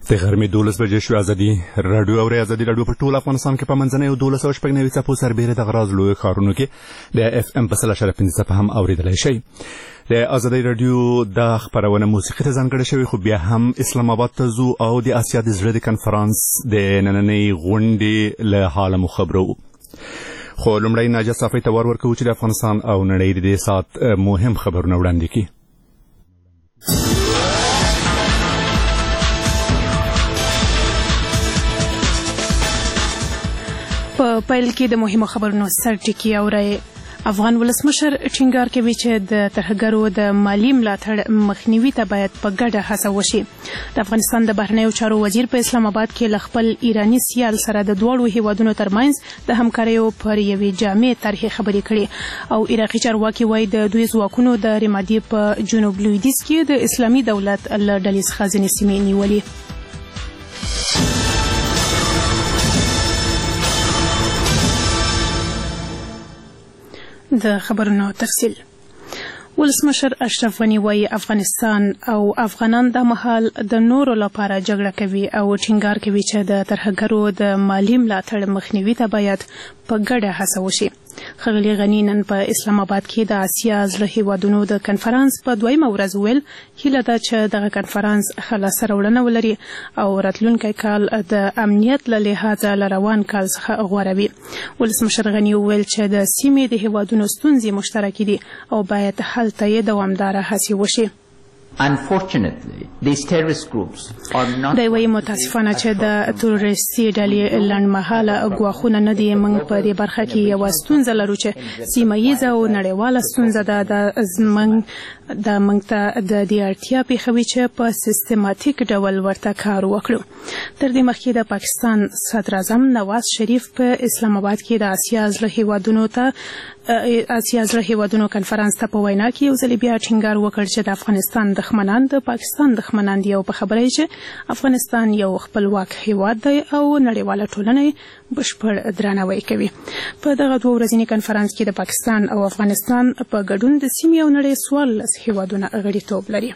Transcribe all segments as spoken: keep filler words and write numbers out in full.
د غرمې دولس بجې شوې. ازادي راډیو اورئ. ازادي راډیو په ټول افغانستان کې په منځنۍ او دولس سوه شپږ نوي څپو سربېره د غراض لویو ښارونو کې د اف ام په سل اشاریه پنځه څپه هم اورېدلی شئ. د ازادي راډیو دا خپرونه موسیقي ته ځانګړې شوې، خو بیا هم اسلام آباد ته ځو او د اسیا د زړه د کنفرانس د نننۍ غونډې له حاله مو خبرو. خو لومړی ناجیه صافۍ ته وار ورکوو چې د افغانستان او نړۍ د دې ساعت مهم خبرونه وړاندې کړي. په پیل کې د مهمو خبرونو سرټکي اورئ. افغان ولسمشر ټینګار کوي چې د ترهګرو د مالي ملاتړ مخنیوي ته باید په ګډه هڅه وشي. د افغانستان د بهرنیو چارو وزیر په اسلام آباد کې له خپل ایراني سیال سره د دواړو هیوادونو ترمنځ د همکاریو پر یوې جامع طرحې خبرې کړې او عراقي چارواکي وایي د دوی ځواکونو د رمادي په جنوب لویدیځ کې د اسلامي دولت له ډلې څخه ځینې سیمې نیولې. د خبرونو تفصیل. ولسمشر اشرف غني وایي افغانستان او افغانان د مهال د نورو لپاره جګړه کوي او ټینګار کوي چې د ترهګرو د مالي ملاتړ مخنیوي ته باید په ګډه هڅه وشي. ښاغلي غني نن په اسلام آباد کې د اسیا زړه هیوادونو د کنفرانس په دویمه ورځ ویل هیله ده چې دغه کنفرانس ښه لاسته راوړنه ولري او راتلونکی کال د امنیت له لحاظه له روان کال څخه غوره وي. ولسمشر غني وویل چې د سیمې د هیوادونو ستونزې مشترکې دي او باید حل ته یې دوامداره هڅې وشي. Unfortunately, these terrorist groups are not. دا وایي متاسفانه چې د تروریستي ډلې لنډمهاله ګواښونه نه دي. موږ په دې برخه کې یوه ستونزه لرو چې سیمه ییزه او نړیواله ستونزه ده. د زموږ د موږ ته د دې اړتیا پېښوي چې په سیستماتیک ډول ورته کار وکړو. تر دې مخکې د پاکستان صدراعظم نواز شریف په اسلام آباد کې د اسیا زړه هیوادونو ته اسیا زړه هیوادونو کنفرانس ته په وینا کې یو ځل بیا ټینګار وکړ چې د افغانستان دښمنان د پاکستان دښمنان دي او په خبره یې چې افغانستان یو خپلواک هیواد دی او نړیواله ټولنه بشپړ درناوی کوي. په دغه دوه ورځني کنفرانس کې د پاکستان او افغانستان په ګډون د سیمې او نړۍ څوارلس هیوادونه غړیتوب لري.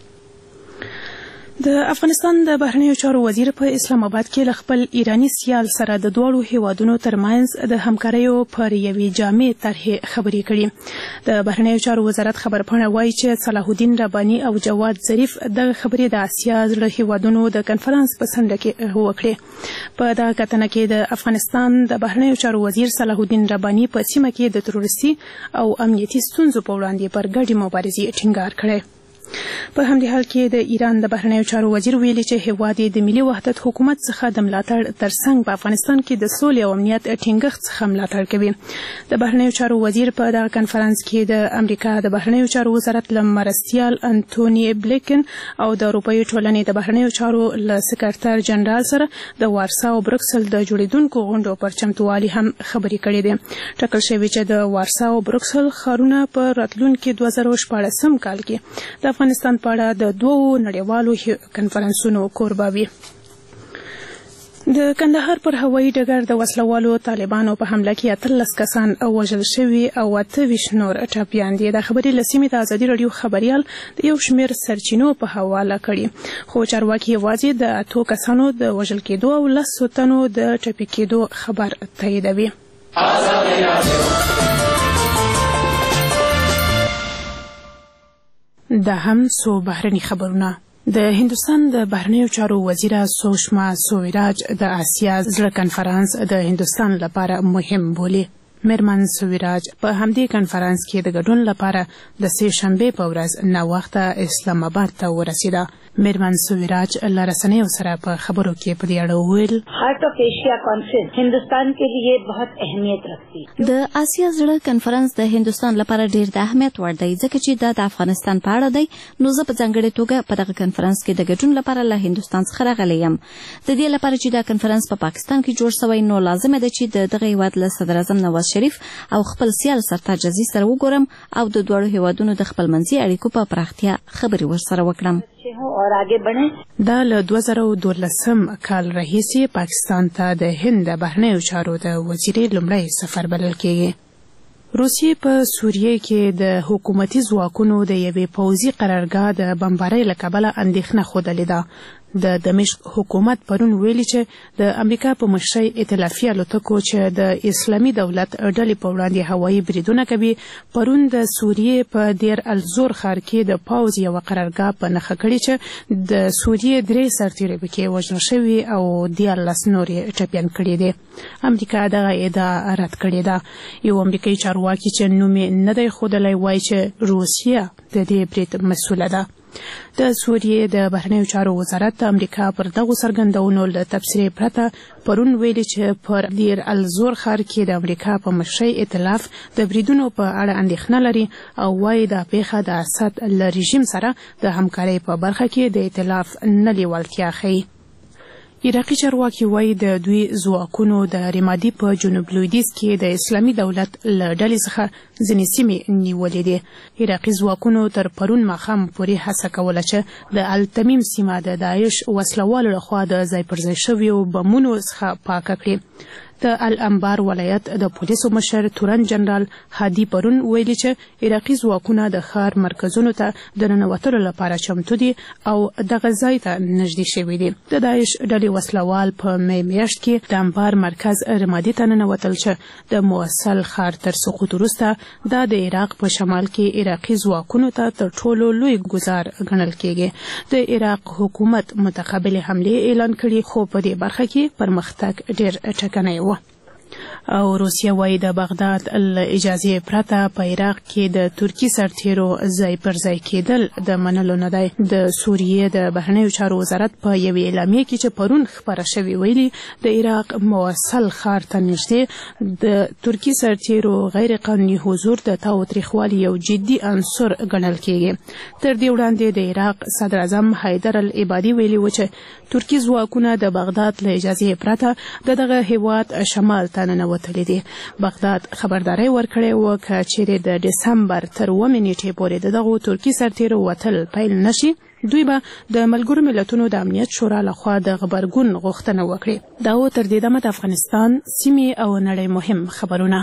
د افغانستان د بهرنیو چارو وزیر په اسلام آباد کې له خپل ایراني سیال سره د دواړو هیوادونو ترمنځ د همکاریو پر یوې جامع طرحې خبرې کړي. د بهرنیو چارو وزارت خبرپاڼه وایي چې صلاح الدین رباني او جواد ظریف دغه خبرې د اسیا زړه هیوادونو د کنفرانس په څنډه کې وکړې. په دغه کتنه کې د افغانستان د بهرنیو چارو وزیر صلاح الدین رباني په سیمه کې د تروریستي او امنیتي ستونزو په وړاندې پر ګډې مبارزې ټینګار کړی. په همدې حال کې د ایران د بهرنیو چارو وزیر ویلي چې هیواد د ملي وحدت حکومت څخه د ملاتړ ترڅنګ په افغانستان کې د سولې او امنیت ټینګښت څخه ملاتړ کوي. د بهرنیو چارو وزیر په دغه کنفرانس کې د امریکا د بهرنیو چارو وزارت له مرستیال انټونی بلینکن او د اروپایي ټولنې د بهرنیو چارو له سکرټر جنرال سره د وارسا او بروکسل د جوړیدونکو غونډو پر چمتووالي هم خبرې کړې دي. ټاکل شوي چې د وارسا او بروکسل ښارونه په راتلونکي دوه زره شپاړسم کال کې د افغانستان په اړه د دوو نړیوالو کنفرانسونو کوربه وي. د کندهار پر هوایي ډګر د وسلوالو طالبانو په حمله کې اتلس کسان وژل شوي او اته ویشت نور ټپیان دي. دا خبرې له سیمې د ازادي راډیو خبریال د یو شمېر سرچینو په حواله کړي، خو چارواکي یوازې د اتو کسانو د وژل کېدو او لسو تنو د ټپي کېدو خبر تاییدوي. دا هم څو بهرني خبرونه. د هندوستان د بهرنیو چارو وزیره سوشما سویراج د اسیا زړه کنفرانس د هندوستان لپاره مهم بولي. میرمن سویراج په همدې کنفرانس کې د ګډون لپاره د سې شنبې په ورځ ناوخته اسلام آباد ته ورسېده. میرمن سویراج له رسنیو سره په خبرو کې په دې اړه وویل هارت آف ایشیا کانفرنس هندوستان کے لیے بہت اهمیت رکھتی. د اسیا زړه کنفرانس د هندوستان لپاره ډیر د اهمیت وړ دی ځکه چې دا د افغانستان په اړه دی. نو زه په ځانګړې توګه په دغه کنفرانس کې د ګډون لپاره له هندوستان څخه راغلی یم. د دې لپاره چې دا کنفرانس په پا پاکستان کې جوړ شوی نو لازمه ده چې د دغه هیواد له صدراعظم نواز شریف او خپل سیال سرتاج عزیز سره وګورم او د دوړو هیوادونو د خپلمنځي اړیکو په پراختیا خبرې ورسره وکړم. دا له دوه زره دولسم کال راهیسې پاکستان ته د هند د بهرنیو چارو د وزیرې لومړی سفر بلل کېږي. روسیې په سوریه کې د حکومتي ځواکونو د یوې پوځي قرارګاه د بمبارۍ له کبله اندېښنه ښودلې ده. د دمشق حکومت پرون ویلي چې د امریکا په مشرۍ ائتلافي الوتکو چې د اسلامي دولت ډلې په وړاندې هوایي بریدونه کوي پرون د سوریې په دیر الزور ښار کې د پاوز یوه قرارګاه په نښه کړې چې د سوریې درې سرتیري پکې وژل شوي او دیارلس نور یې ټپیان کړي دي. امریکا دغه ادعا رد کړې ده. یو امریکایي چارواکي چې نوم یې نه دی ښودلی وایي چې روسیه د دې برید مسؤله ده. د سوریې د بهرنیو چارو وزارت د امریکا پر دغو څرګندونو له تبصرې پرته پرون ویلي چې پر دیر الزور ښار کې د امریکا په مشرۍ ائتلاف د بریدونو په اړه اندېښنه لري او وایي دا پیښه د اسد له رژیم سره د همکارۍ په برخه کې د ائتلاف نه لیوالتیا ښیي. عراقي چارواکي وایي د دوی ځواکونو د رمادي په جنوب لویدیځ کې د اسلامي دولت له ډلې څخه ځینې سیمې نیولې دي. عراقي ځواکونو تر پرون ماښام پورې هڅه کوله چې د التمیم سیمه د داعش وسلوالو لخوا د ځای پر ځای شویو بمونو څخه پاکه کړي. د الانبار ولایت د پولیسو مشر تورن جنرال هادي پرون ویلي چې عراقي ځواکونه د ښار مرکزونو ته د ننوتلو لپاره چمتو دي او دغه ځای ته نږدې شوي دي. د داعش ډلې وسلوال په می میاشت کې د انبار مرکز رمادي ته ننوتل چې د موصل ښار تر سقوط وروسته دا د عراق په شمال کې عراقي ځواکونو ته تر ټولو لوی ګزار ګڼل کېږي. د عراق حکومت متقابل حملې اعلان کړي خو په دې برخه کې پرمختګ ډېر ټکنی و. او روسیه وایي د بغداد له اجازې پرته په عراق کې د ترکي سرتیرو ځای پر ځای کېدل د منلو نه دی. د سوریې د بهرنیو چارو وزارت په یوې اعلامیه کې چې پرون خپره شوې ویلي د عراق موصل ښار ته نږدې د ترکي سرتیرو غیر قانوني حضور د تاوتریخوالي یو جدي عنصر ګڼل کېږي. تر دې وړاندې د عراق صدر اعظم حیدر العبادي ویلي و چې ترکي ځواکونه د بغداد له اجازې پرته د دغه هیواد شمال ته ننوتلي دي. بغداد خبرداری ورکړی و که چیرې د ډسمبر تر اوومې نیټې پورې د دغو ترکي سرتیرو وتل پیل نشي دوی به د ملګرو ملتونو د امنیت شورا لخوا د غبرګون غوښتنه وکړي. دا و تر دې دمه د افغانستان سیمې او نړۍ مهم خبرونه.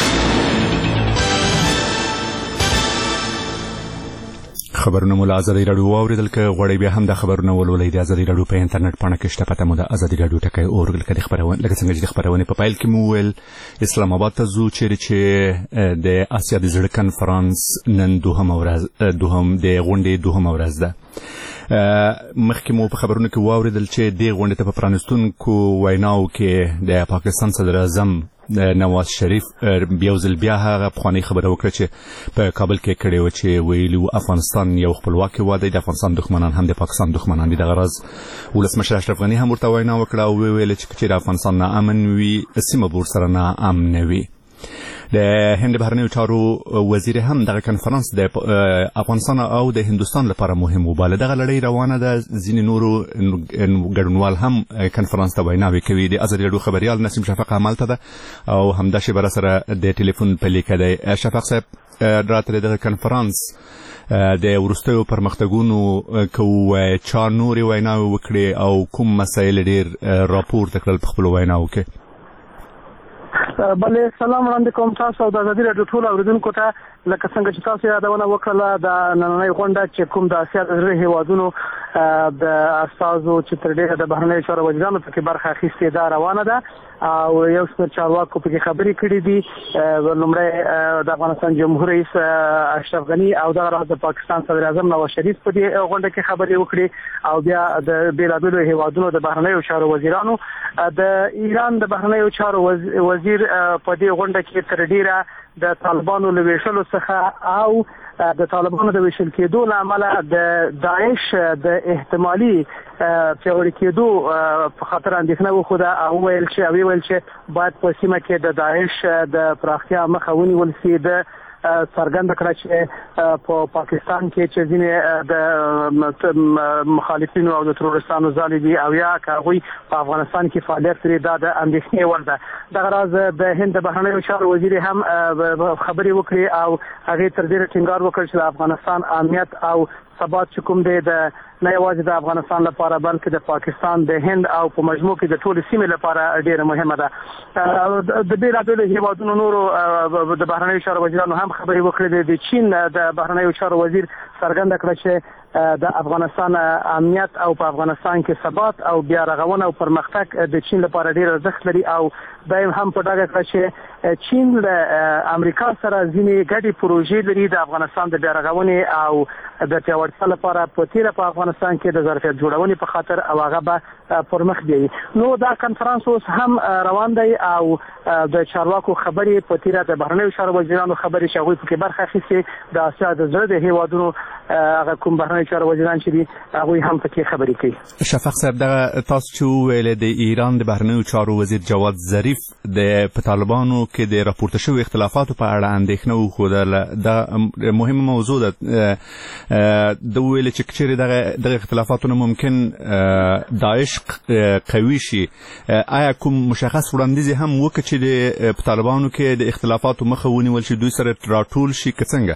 خبرونه مو له ازادي راډیو واوریدل. که غواړئ بیا هم دا خبرونه ولولئ د ازادي راډیو په انټرنیټ پاڼه کې شته پته مو د ازادي راډیو ټکی اور لکه د خبرونه لکه څنګه چې د خبرونه په پایل کې مو ویل اسلام آباد ته ځو چیرې چې د آسیا د زړه کنفرانس نن دوهمه ورځ دوهم د غونډې دوهمه ورځ ده. مخکې مو په خبرونه کې واوریدل چې د غونډې ته په پرانیستونکو ویناو کې د پاکستان صدر اعظم نواز شریف بیا ځل بیا هغه پخوانۍ خبره وکړه چې په کابل کې کړې وه چې ویلي و افغانستان یو خپلواک هېواد دی، د افغانستان دښمنان هم د پاکستان دښمنان دي. دغه راز ولسمشر اشرف غني هم ورته وینا وکړه او وویل چې که چېرې افغانستان ناامن وي سیمه به ورسره ناامنه وي. د هند بهرنیو چارو وزیر هم دغه کنفرانس د افغانستان او د هندوستان لپاره مهم وباله. دغه لړۍ روانه ده. ځینې نورو ګډونوال هم کنفرانس ته ویناوې کوي. د ازادي راډیو خبریال نسیم شفق همالته ده او همدا شیبه راسره د ټلیفون په لیکه دی. شفق صاحب راته دغه کنفرانس د وروستیو پرمختګونو که چا نورې ویناوې وکړې او کوم مسایل ډېر راپورته کړل په خپلو ویناوو کې؟ بله سلام وړاندې کوم تاسو او د ازادي راډیو ټولو اورېدونکو ته. لکه څنګه چې تاسو یادونه وکړله د نننۍ غونډه چې کوم د اسیا د زړه هېوادونو د استازو چې تر ډېره د بهرنیو چارو وزیرانو پکې برخه اخیستې ده روانه ده او یو څو چارواکو پکې خبرې کړې دي. لومړی د افغانستان جمهور رئیس اشرف غني او دغه راز د پاکستان صدر اعظم نواز شریف په دې غونډه کې خبرې وکړې او بیا د بېلابېلو هېوادونو د بهرنیو چارو وزیرانو. د ایران د بهرنیو چارو وزیر په دې غونډه کې تر ډېره د طالبانو له ویشلو څخه او د طالبانو د ویشل کېدو له امله د داعش د احتمالي پیاوړي کېدو په خاطر اندېښنه وښوده او وویل چې او ویل چې باید په سیمه کې د داعش د پراختیا مخه ونیول سي. د څرګنده کړه چې په پاکستان کې چې ځینې د مخالفینو او د ترورستانو ځالې دي او یا که هغوی په افغانستان کې فعالیت لري دا د اندېښنې وړ ده. دغه راز د هند د بهرنیو چارو وزیر هم خبرې وکړې او هغې تر ډېره ټینګار وکړ چې د افغانستان امنیت او ثبات چې کوم دی د نه یوازې د افغانستان لپاره بلکې د پاکستان د هند او په مجموع کې د ټولې سیمې لپاره ډېره مهمه ده. د بېلابېلو هېوادونو نورو د بهرنیو چارو وزیرانو هم خبرې وکړې. د چین د بهرنیو چارو وزیر څرګنده کړه چې د افغانستان امنیت او په افغانستان کې ثبات او بیا رغونه او پرمختګ د چین لپاره ډیر ارزښت لري او دایم هم په ډاګه کړ چې چین له امریکا سره ځینې ګډې پروژې لري د افغانستان د بیا رغونې او د پیاوړتیا لپاره په تیره په افغانستان کې د ظرفیت جوړونې په خاطر او هغه به پرمخ بیایي. نو دا کنفرانس اوس هم روان دی او د چارواکو خبرې په تیره د بهرنیو چارو وزیرانو خبرې چې هغوی پکې برخه اخیستې د اسیا د زړه د هیوادونو هغه کوم بهرنیو چارو وزیران چې دي هغوی هم پکې خبرې کوي. شفق صاحب دغه تاسو چې وویل د ایران د بهرنیو چارو وزیر جواد ظریف د په طالبانو کې د راپورته شویو اختلافاتو په اړه اندېښنه وښودله. دا مهمه موضوع ده. د ویل چې چیرې دغه دغه اختلافاتونه ممکن داعش قوي شي، آیا کوم مشخص وړاندیز هم وکړي چې د طالبانو کې د اختلافاتو مخه ونیول شي، دوی سره راټول شي که څنګه؟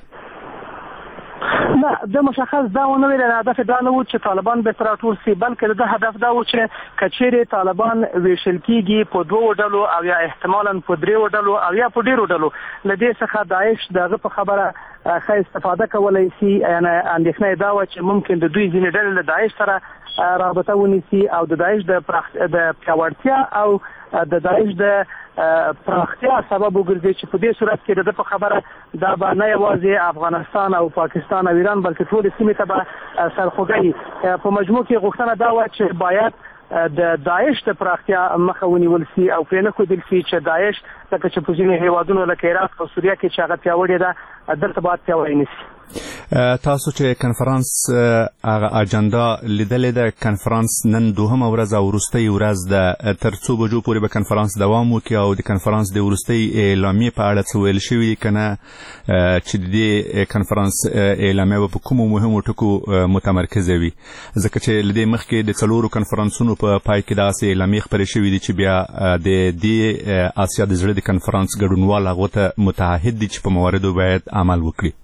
نه، د مشخص دا ونه ویل هدف دا نه و چې طالبان به راټول شي، بلکې د هدف دا و چې کچېرې طالبان ویشل کیږي په دوه ډلو او یا احتمالاً په دریو ډلو او یا په ډیرو ډلو، لدې څخه داعش دغه په خبره ښه استفاده کولای شي. یعنی اندېښنه دا و چې ممکن د دوی ځینې ډلې له داعش سره رابطه ونیسي او د داعش د پیاوړتیا او د داعش د پراختیا سبب وګرځي چې په دې صورت کې د په خبره دا به نه یوازې افغانستان او پاکستان او ایران بلکې ټولې سیمې ته به سرخوږی. په مجموع کې غوښتنه دا وه چې باید د داعش د پراختیا مخه ونیول شي او پرې نه ښودل شي چې داعش لکه چې په ځینې هیوادونو لکه عراق او سوریه کې چې هغه پیاوړې ده دلته باید پیاوړې نه شي. تاسو چې کنفرانس هغه اجنډا لیدلې ده، کنفرانس نن دوهمه ورځ او وروستۍ ورځ ده، تر څو بجو پورې به کنفرانس دوام وکړي او د کنفرانس د وروستۍ اعلامیې په اړه څه ویل شوي دي که نه چې د دې کنفرانس اعلامیه به په کومو مهمو ټکو متمرکزه وي؟ ځکه چې له دې مخکې د څلورو کنفرانسونو په پای کې داسې اعلامیې خپرې شوي دي چې بیا د دې اسیا د زړه د کنفرانس ګډونوال هغو ته متعهد دي چې په مواردو باید عمل وکړي.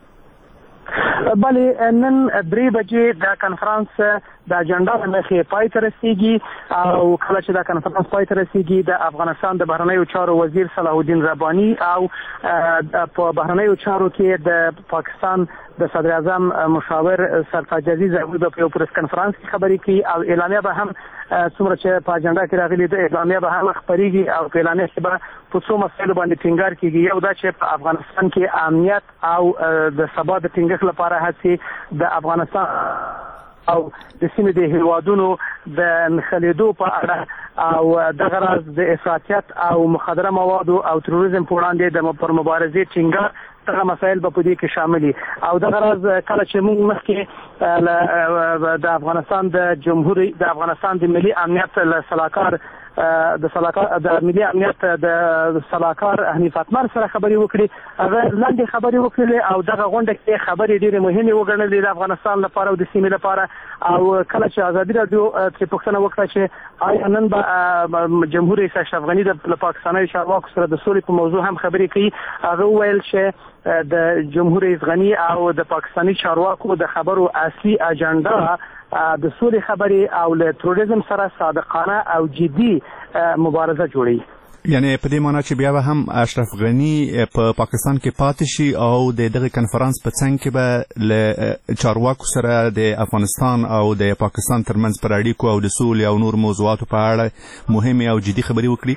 بلې نن درې بجې دا کنفرانس د اجنډا له مخې پای ته رسیږي او کله چې دا کنفرانس پای ته رسیږي د افغانستان د بهرنیو چارو وزیر صلاح الدین رباني او په بهرنیو چارو کې د پاکستان د صدر اعظم مشاور سرتاج عزیز هغوی به په یو پریس کنفرانس کې خبرې کوي او اعلامیه به هم څومره چې په اجنډا کې راغلي ده اعلامیه به هم خپرېږي او په اعلامیه کې به په څو مسایلو باندې ټینګار کېږي. یو دا چې په افغانستان کې امنیت او د ثبات د ټینګښت لپاره هڅې د افغانستان او د سیمې د هیوادونو د نښلېدو په اړه او دغه راز د افراطیت او مخدره موادو او تروریزم په وړاندې د پر مبارزې ټینګار دغه مسایل به په دې کې شامل دي. او دغه راز کله چې موږ مخکې د افغانستان د جمهوریت د افغانستان د ملي امنیت له سلاکار د سلاکار د ملي امنیت د سلاکار حنیف اتمر سره خبرې وکړي، هغه لاندې خبرې وکړي او دغه غونډه کې خبرې ډېرې مهمې وګڼلې د افغانستان لپاره او د سیمې لپاره. او کله چې ازادي راډیو ترې پوښتنه وکړه چې آیا نن به جمهور رئیس اشرف غني د پاکستاني چارواکو سره د سولې په موضوع هم خبرې کوي، هغه وویل چې د جمهور رئیس غني او د پاکستاني چارواکو د خبرو اصلي اجنډا د سولې خبرې او له تروریزم سره صادقانه او جدي مبارزه جوړي. یعنی په دې معنی چې بیا به هم اشرف غني په پاکستان کې پاتې شي او د دغه کنفرانس په څنګ کې به له چارواکو سره د افغانستان او د پاکستان ترمنځ پر اړیکو او د سولې او نور موضوعاتو په اړه مهمې او جدي خبرې وکړي.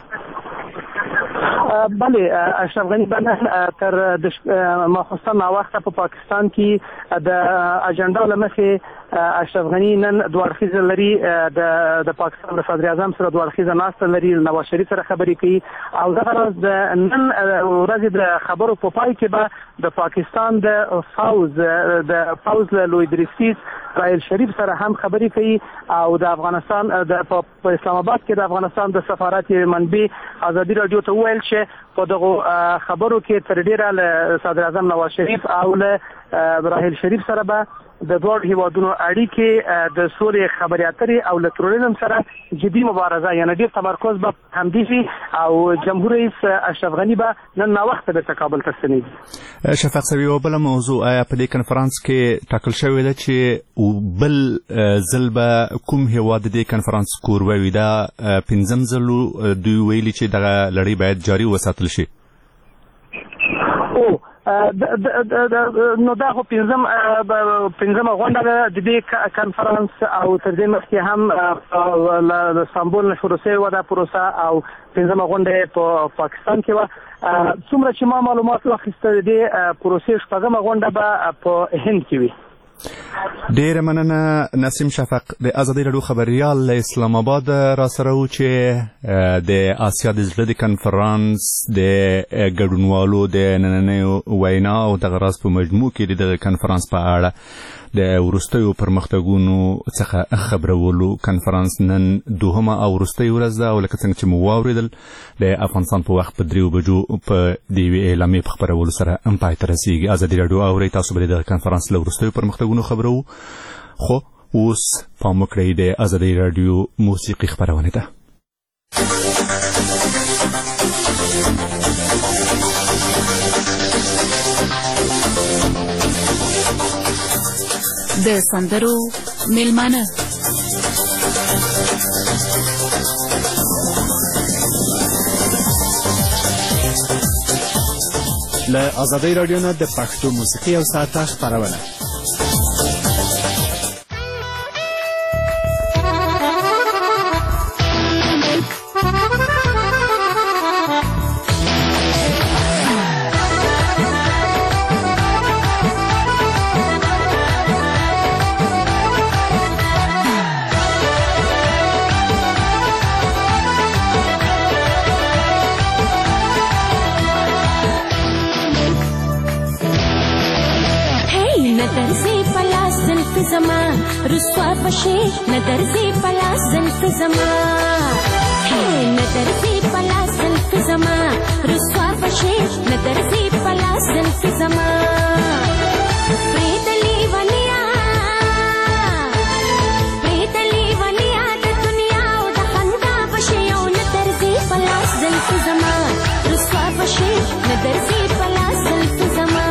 بله، اشرف غني به تر د ماخوستن ناوخته په پاکستان کې د اجنډا له مخې اشرف غني نن دوه اړخیزه لري، د د پاکستان د صدر اعظم سره دوه اړخیزه ناسته لري، نواز شریف سره خبرې کوي او دغه راز د نن ورځې د خبرو په پای کې به د پاکستان د فوز د فوز له لوی دریسیس راهیل شریف سره هم خبرې کوي او د افغانستان د په اسلام آباد کې د افغانستان د سفارت منبع ازادي راډیو ته وویل چې په دغه خبرو کې تر ډیره له صدر اعظم نواز شریف او له راهیل شریف سره به د دوه هیوادونو اړیکې د سولې خبرې اترې او له تروریزم سره جدي مبارزه یعنی ډېر تمرکز به همدې شي او جمهور رئیس اشرف غني به نن ناوخته بیرته کابل ته ستنېږي. شفق صاحب، یوه بله موضوع آیا په دې کنفرانس کې ټاکل شوې ده چې بل ځل به کوم هیواد د دې کنفرانس کوربه وي؟ دا پنځم ځل دوی ویلي چې دغه لړۍ باید جاري وساتل شي. او نو دا خو پنځم پنځمه غونډه ده د دې کنفرانس او تر دې مخکې هم له استانبول نه شروع شوې وه دا پروسه او پنځمه غونډه په پاکستان کې وه. څومره چې ما معلومات واخیسته د دې پروسې شپږمه غونډه به په هند کې وي. ډیره مننه نسیم شفق د ازادي راډیو خبريال له اسلام آباد را سره و چې د آسیا د زړه د کنفرانس د ګډونوالو د نننۍ وینا او د غراس په مجموع کې د کنفرانس په اړه د ورستیو پرمختګونو څخه خبرولو. کنفرانس نن دوهمه او ورستۍ ورځ ده او لکه څنګه چې مو واوریدل د افغانستان په وخت په دریو بجو په د یوې اعلامیې په خپرولو سره هم پای ته رسیږي. ازادي راډیو اورئ، تاسو به د کنفرانس له ورستیو پرمختګونو خبرو. خو اوس پام وکړئ د ازادي راډیو موسیقي خبرونه ده. د سندرو میلمانه له ازادي راډیو نه د پښتو موسیقي او ساعته خبرونه. زمان رسوا بشي ندرزي پلا زلف زمان هي ندرزي پلا زلف زمان رسوا بشي ندرزي پلا زلف زمان پریدلی ولیا پریدلی ولیا د دنیا او د خندا بشي او ندرزي پلا زلف زمان رسوا بشي ندرزي پلا زلف زمان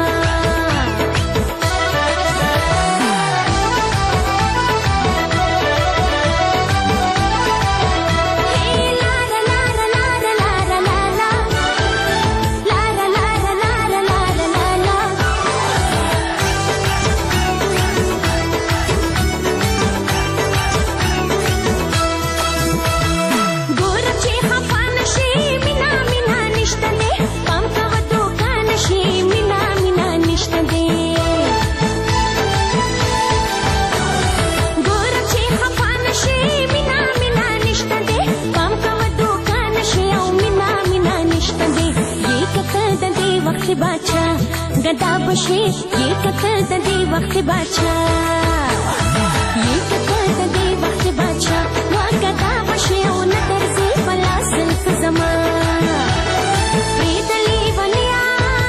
गदा बशे ये कतल दे वक्त बाचा ये कतल दे वक्त बाचा वा गदा बशे ओ नदर से पला सिल्फ जमान प्रीतली वलिया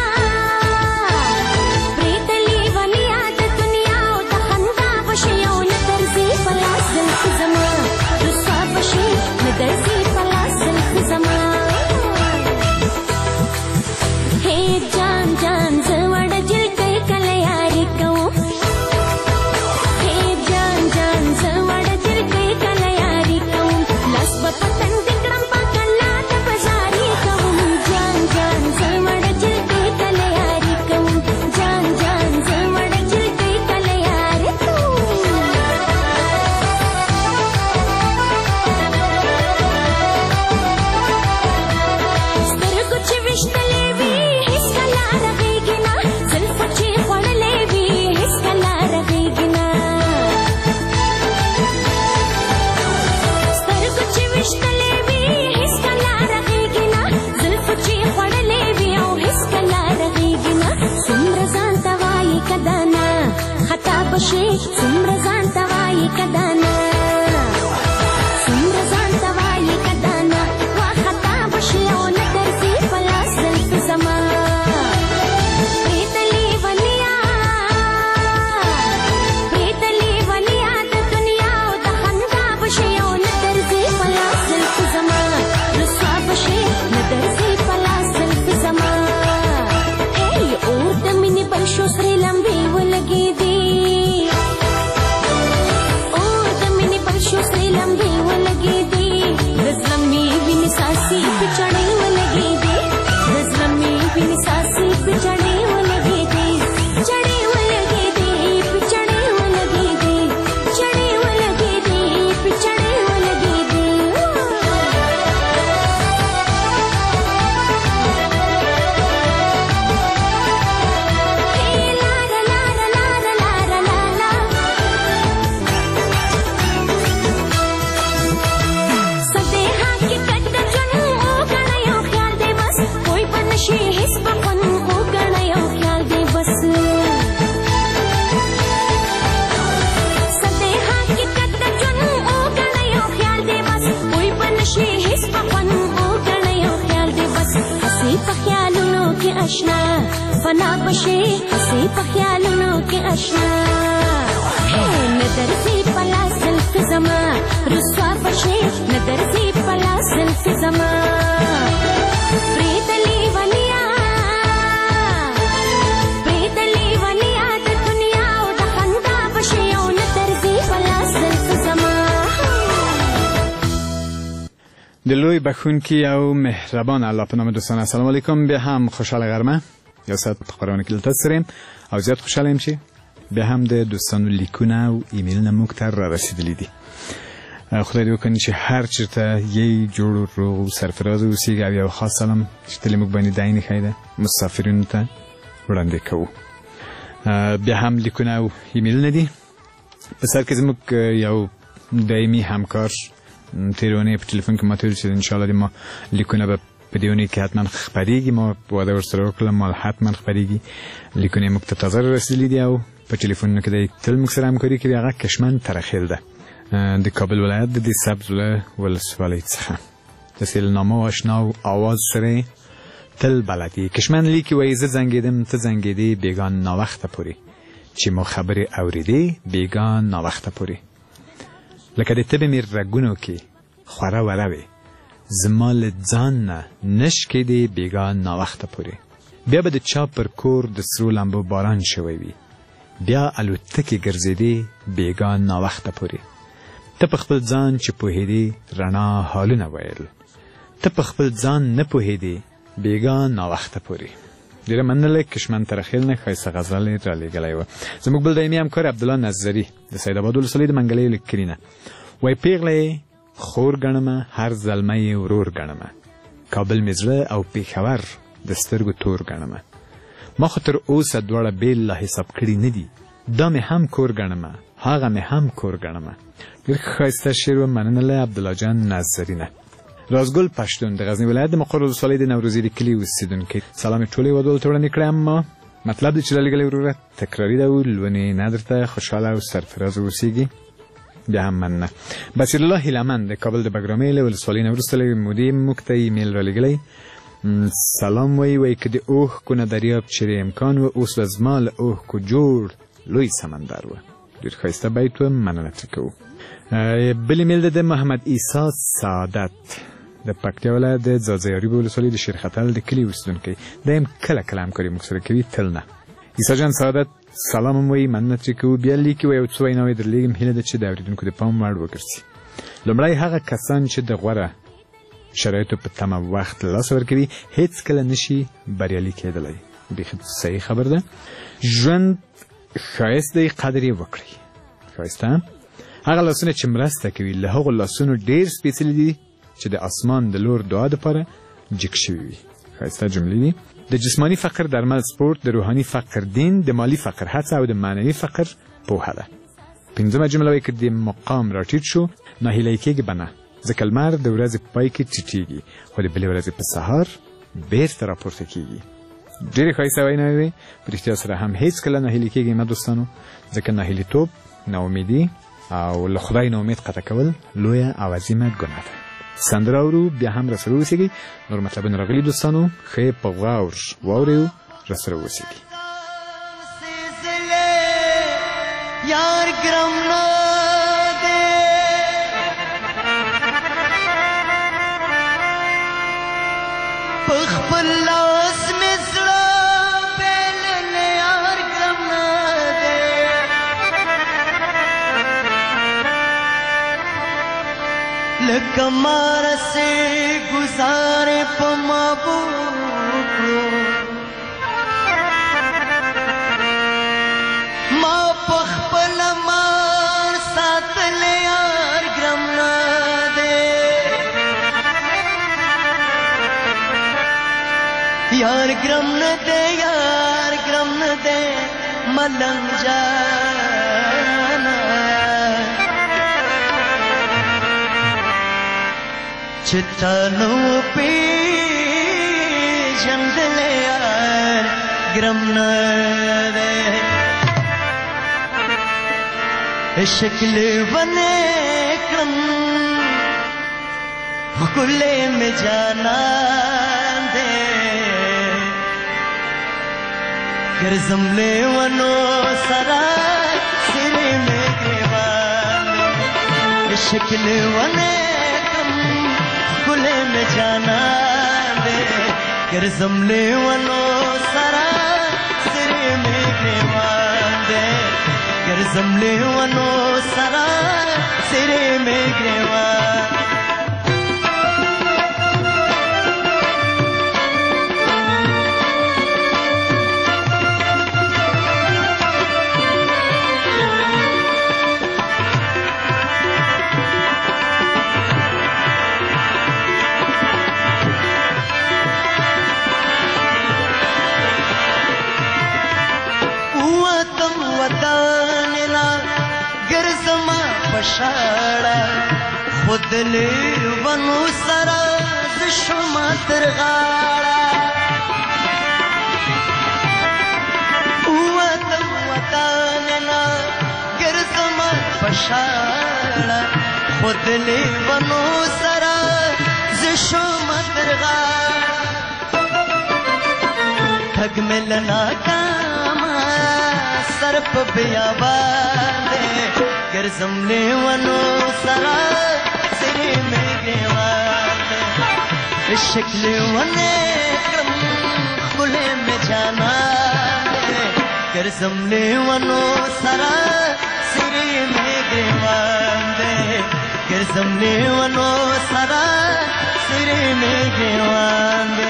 प्रीतली वलिया द दुनिया ओ द खंदा बशे ओ नदर से पला सिल्फ जमान रुसा बशे नदर से पला सिल्फ जमान हे जान जान बशे सुम्र जान तवाई कदाना सुम्र जान तवाई कदाना वा खता बशे ओ नदर से पला सिल्फ जमान प्रीतली वलिया प्रीतली वलिया द दुनिया ओ द खंदा बशे ओ नदर से पला सिल्फ जमान रुसवा बशे नदर से पला सिल्फ जमान हे और दमिनी बरशो श्री लंबी वो लगी दी लंबी वो लगी दी रज़लमी बिन सासी पिचड़े वो लगी दी रज़लमी बिन सासी पिचड़े वो लगी فنا بشي حسي په خیالونو کې آشنا ندرځي پلا زلف زما رسوا بشي ندرځي پلا زلف زما پریدلی ولیا پریدلی ولیا د دنیا او د خندا بشي او ندرځي پلا زلف زما د لوی بخونکی او مهربان الله په نام دوستان السلام علیکم. بیا هم خوشحال غرمه یو ساعت په خبرونه کې دلته سره او زیات خوشاله یم چې بیا هم د دوستانو لیکونه او ایمیلونه موږ ته را رسیدلي دي. خدای دې وکړي چې هر چېرته یې جوړ روغ او سرفراز اوسیږي او یو خاص سلام چې تل موږ باندې دایني ښایي ده مسافرینو ته وړاندې کوو. بیا هم لیکونه او ایمیلونه دي. په سر کې زموږ یو دایمي همکار تېرې اونۍ په ټلیفون کې ما ته ویل چې انشاءالله د ما لیکونه به په دې اونۍ کې حتما خپرېږي. ما واده ورسره وکړم ما حتما خپرېږي. لیکونه یې موږ ته تازه رسېدلي دي او په ټلیفونونو کې دی تل موږ سره همکاري کوي. هغه کشمن ترخیل ده د کابل ولایت د دې سبزوله ولسوالۍ څخه د سیلنامه او اشنا او آواز سره تل بلد یې. کشمن لیکي وایي زه زنګېدم ته زنګېدې بېګا ناوخته پورې چې ما خبرې اورېدې بېګا ناوخته پورې لکه د تبې مې رګونو کې خوره وره وې زما له ځان نه نش کېدې بېګا ناوخته پورې بیا به د چا پر کور د سرو لمبو باران شوی وي بیا الوتکې ګرځېدې بېګا ناوخته پورې ته په خپل ځان چې پوهېدې رڼا حالونه ویل ته په خپل ځان نه پوهېدې بېګا ناوخته پورې. ډېره مننه کشمن ترخیل نه ښایسته غزل یې رالیږلی وه. زموږ بل دایمي همکار عبدالله نظري د سید آباد ولسوالۍ د منګلیو لیکلي نه وایي پیغله یې خور ګڼمه هر زلمه یې ورور ګڼمه کابل مې زړه او پېښور د سترګو تور ګڼمه ما خو تر اوسه دواړه بېل لا حساب کړي نه دي دا مې هم کور ګڼمه هغه مې هم کور ګڼمه. ډېر ښایسته شعر و مننه له عبدالله جان نظري نه. رازګل پښتون د غزني ولایت د مقر ولسوالۍ د نوروزي د کلي اوسېدونکی سلام یې ټولو هېوادوالو ته وړاندې کړی اما مطلب دی چې رالیږلی وروره تکراري ده او لونې نه درته خوشحاله او سرفراز اوسېږي. بیا هم مننه. بصیر الله هیلهمند د کابل د بګرامۍ له ولسوالۍ نه وروسته له مودې موږ ته ایمیل رالیږلی. سلام وایي وایي که د اوښکو نه دریاب چیرې امکان و اوس له زما له اوښکو جوړ لوی سمندر و. ډېر ښایسته بیت و مننه ترې کوو. بل ایمیل ده د محمد عیسی سعادت د پکتیا ولایت د ځاځیاري ولسوالۍ د شیرخطل د کلي اوسېدونکی دی هم کله کله همکاري موږ سره کوي تل نه. عیسی جان سعادت سلام هم وایي مننه ترې کوو. بیا لیکي وایي یو څه ویناوې درلیږم هیله ده چې د اورېدونکو د پام وړ وګرځي. لومړی هغه کسان چې د غوره شرایطو په تمه وخت له لاسه ورکوي هېڅکله نشي بریالي کېدلی. بیخي صحیح خبر ده. ژوند ښایست دی قدر یې وکړئ. ښایسته هغه لاسونه چې مرسته کوي له هغو لاسونو ډېر سپېڅلي دي چې د اسمان د لور دعا دپاره جګ شوي وي. ښایسته جملې دي. د جسماني فقر درمل سپورت د روحاني فقر دین د مالي فقر هڅه او د معنوي فقر پوهه ده. پنځمه جمله وایي که د مقام راټیټ شو ناهیلی کېږي به نه ځکه لمر د ورځې په پای کې ټیټېږي خو د بلې ورځې په سهار بېرته راپورته کېږي. ډېرې ښایسته ویناوې وې. په رښتیا سره هم هېڅکله ناهیلي کېږئ نه دوستانو ځکه ناهیلیتوب ناامیدي او له خدای نه امید قطع کول لویه او عظیمه ګناه ده. سندره اورو بیا هم راسره اوسېږئ. نور مطلبونه راغلي دوستانو ښه په غور واورئ او راسره اوسېږئ. یار ګرم نه دی په خپل لاس مې زړه بېللی یار ګرم نه دی لکه ماره سے گزارې په محبوب ما په خپل مار ساتلی یار ګرم نه دی یار ګرم نه دی یار ګرم نه دی ملنګ جانا چې تا نو پېژندلی یار ګرم نه دی شکل بنے کړم ښکلی مې جانان دی ګرځم لیونو سره سرې مې ګریوان دی عشق لیونې کم ګلې مې جانان دی ګرځم لیونو سره سرې مې ګریوان دی ګرځم لیونو سره سرې مې ګریوان شاړه خود لیونو سره ز شومه تر غاړه وطن وطن نه ګرځمه په شاړه خود لیونو سره ز شومه تر غاړه ټګ مې له ناکامه سر په بیابان دی ګرځم لیونو سره سرې مې ګریوان دی عشق لیونې کړم ښکلې مې جانان دی ګرځم لیونو سره سرې مې ګریوان دی ګرځم لیونو سره سرې مې ګریوان دی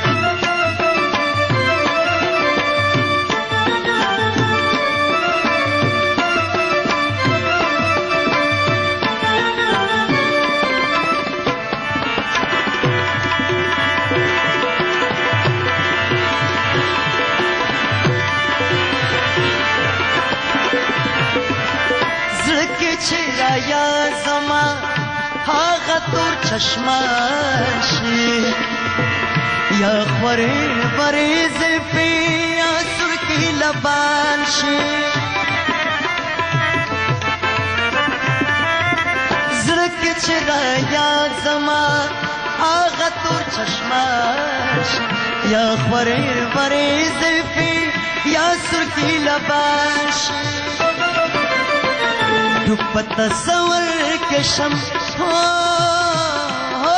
یا زما هاغه تور چشمان شي یا خورې برې زلفې یا سرکي لبان شي زړه کې چې رایاد زما هاغه تور چشمان شي یا خورې برې زلفې یا سرکي لبان شي ډوب تصور کې شم هو هو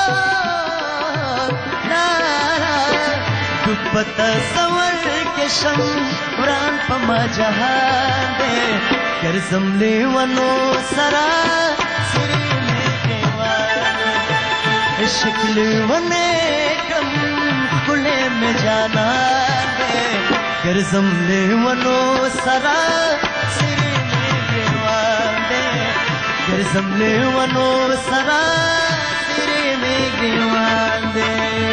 نا ډوب تصور کې شم وران په ما جهان دی ګرځم لیونو سره سرې مې ګریوان عشق لیونې کړم ښکلې مې جانان دی ګرځم لیونو سره ګرځم لیونو سره سرې مې ګریوان دی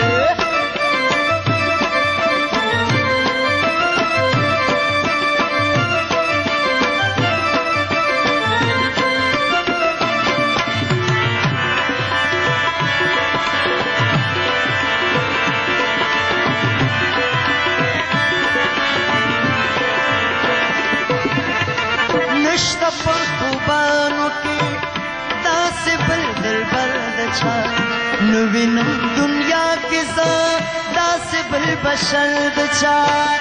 نشته په خوبانو کې داسې بل دلبر د چا نو وینم دنیا کې زه داسې بل بشر د چا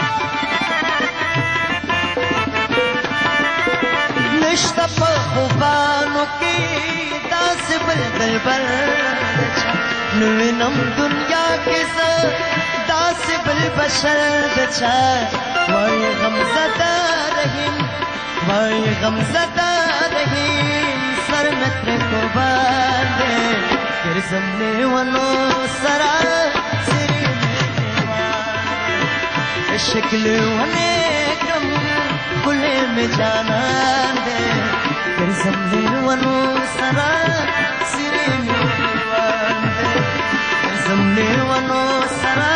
نشته په خوبانو کې داسې بل دلبر د چا نو وینم دنیا کې زه داسې بل بشر د چا وای غمزده رحیم وای غمزده رحیم سر مې ترې قربان دی ګرځم لیونو سره سرې مې ګریوان عشق لیونې کړم ښکلې مې جانان دی ګرځم لیونو سره سرې مې ګریوان دی ګرځم لیونو سره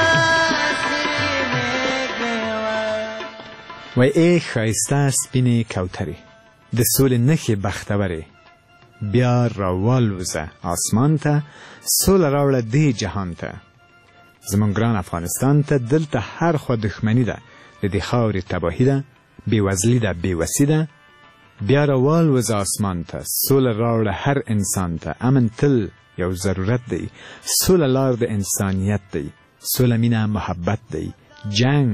و ای ښایسته سپینې کوترې د سولې نښې بختورې بیا راوالوزه آسمان ته سوله راوړه دې جهان ته زموږ ګران افغانستان ته دلته هر خوا دښمني ده د دې خاورې تباهي ده بېوزلي ده بېوسي ده بیا راوالوزه آسمان ته سوله راوړه هر انسان ته امن تل یو ضرورت دی سوله لار د انسانیت دی سوله مینه محبت دی جنگ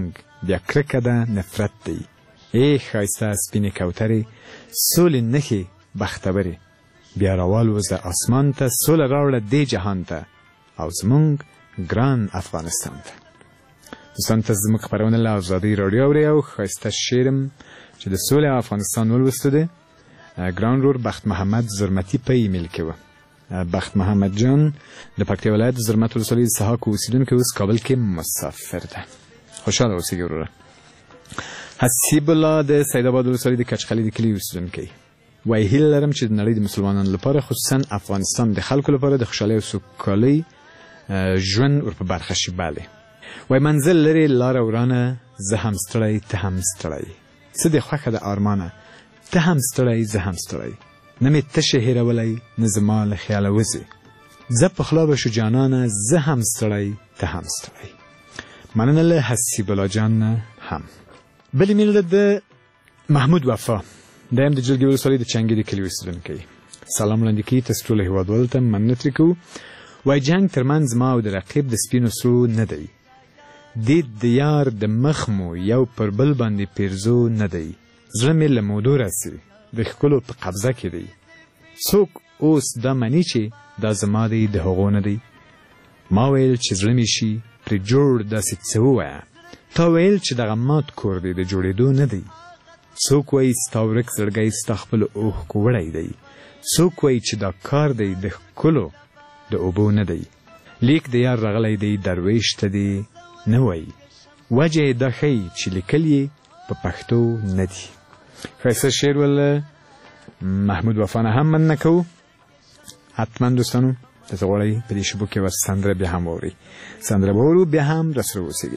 بیا کرکه ده نفرت دی. ای ښایسته سپینې کوترې سولې نښې بختبرې بیا راوالوزه آسمان ته سوله راوړه دې جهان ته او زمونږ ګران افغانستان ته. دوستان ته زموږ خپرونه له ازادۍ راډیو اورئ او ښایسته شعرم چې د سولې او افغانستان ولوسته دی ګران رور بخت محمد زرمتي په ایمیل کې و. بخت محمد جان د پکتیا ولایت زرمت ولسوالۍ د سهاک اوسیدونکی اوس کابل کې مسافر ده. خوشحاله اوسئ وروره. حسیب الله د سیدآباد ولسوالۍ د کچخلي د کلي اوسیدونکی وایي هیله لرم چې د نړۍ د مسلمانانو لپاره خصوصا افغانستان د خلکو لپاره د خوشحالۍ او سوکالۍ ژوند ور په برخه شي. بله وایي منزل لرې لاره ورانه زه هم ستړی ته هم ستړی څه دې خوښه ده ارمانه ته هم ستړی زه هم ستړی نه مې تشه هېرولی نه زما له خیاله وځې زه په خوله به شو جانانه زه هم ستړی ته هم ستړی. مننه له حسیب الله جان نه هم. بل ایمیل ده د محمود وفا دا هم د جلګې ولسوالۍ د چنګې د کلي اوسېدونکی. سلام وړاندې کوي تاسو ټولو هېوادوالو ته مننه ترې کوو. وایي جنګ ترمنځ ما او د رقیب د سپینو سرو نه دی دید د یار د مخ مو یو پر بل باندې پیرزو نه دی زړه مې له مودو راسي د ښکلو په قبضه کې دی څوک اوس دا مني چې دا زما دی د هغو نه دی. ما ویل چې زړه مې شي پرې جوړ داسې څه ووایه تا ویل چې دغه مات کور دی د جوړېدو نه دی. څوک وایي ستا ورک زړګی ستا خپلو اوښکو وړی دی څوک وایي چې دا کار دی د ښکلو د اوبو نه دی. لیک د یار راغلی دی درویش ته دی نه وایي وجه یې دا ښیي چې لیکل یې په پښتو نه دي. ښایسته شعر ول محمود وفا نه هم مننه کوو. حتما دوستانو تاسو غواړئ په دې شبو کې ور سندره بیا هم واورئ. سندره به واورو بیا هم راسره اوسېږئ.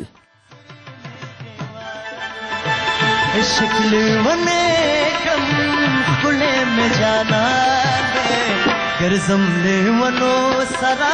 شکل ونے کم کھلے میں جانا ہے گرزم نے ونو سرا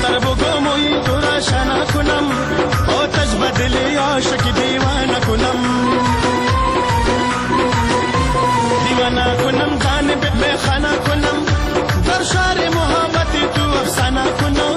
ستربو گموی تو را شنا کنم آتش بدلی عاشق دیوانه کنم دیوانه کنم جانب میخانه کنم در شهر محبتی تو افسانه کنم